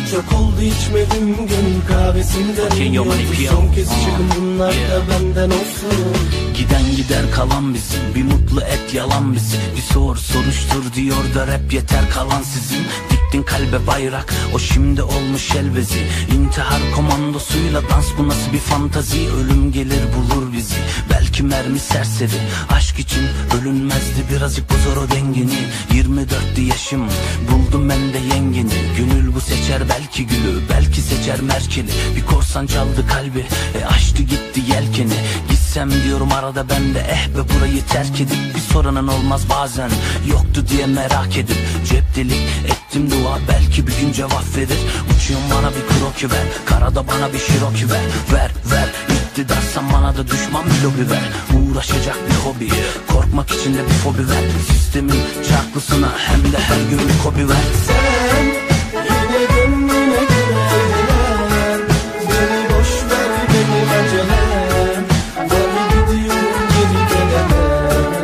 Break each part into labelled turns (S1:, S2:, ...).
S1: Çok oldu içmedim gün kahvesinden. Son kez çıkın bunlar da benden olsun.
S2: Giden gider kalan bizim, bir mutlu et yalan bizim. Bir sor soruştur diyor da rap yeter kalan sizin. Diktin kalbe bayrak, o şimdi olmuş elbezi. İntihar komandosuyla dans, bu nasıl bir fantazi? Ölüm gelir bulur bizi, belki mermi serseri. Aşk için ölünmezdi, birazcık bozar o dengeni. 24'tü yaşım, buldum ben de yengeni. Gönül bu seçer belki gülü, belki seçer merkeli. Bir korsan çaldı kalbi, açtı gitti yelkeni. Gitsem diyorum arada ben de, be burayı terk edip. Bir soranın olmaz bazen, yoktu diye merak edip. Cep delik ettim dua, belki bir gün cevap verir. Uçuyorum bana bir kroki ver, karada bana bir şiroki ver. Ver iktidarsan bana da düşman bir lobi ver. Uğraşacak bir hobi, korkmak için de bir fobi ver. Sistemin çarklısına hem de her gün bir kobi ver.
S1: Sen yine gönlüne güven, beni boş ver benim acelem. Ben gidiyorum geri gelemem.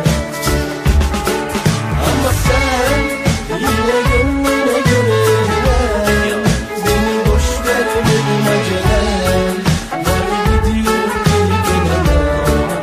S1: Ama sen yine gönlüne güven, beni boş ver benim acelem. Ben gidiyorum geri gelemem.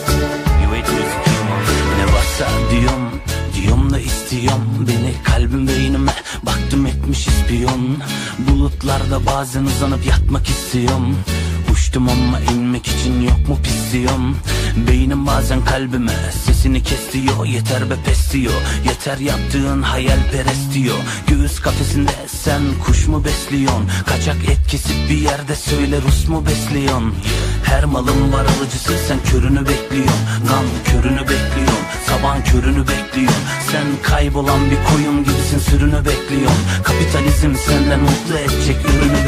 S2: Ne varsa diyorum da istiyorum. Beni kalbim beynime baktım etmiş ispiyon. Bulutlarda bazen uzanıp yatmak istiyorum. Uçtum ama inmek için yok mu pisliyorum. Beynim bazen kalbime sesini kes diyor. Yeter be pes diyor, yeter yaptığın hayalperest diyor. Göğüs kafesinde sen kuş mu besliyorsun? Kaçak et kesip bir yerde söyle Rus mu besliyorsun? Her malın var alıcısı, sen körünü bekliyorsun. Gam körünü bekliyorsun, sabahın körünü bekliyorsun. Sen kaybolan bir koyun gibisin, sürünü bekliyorsun. Kapitalizm senden mutlu edecek ürünü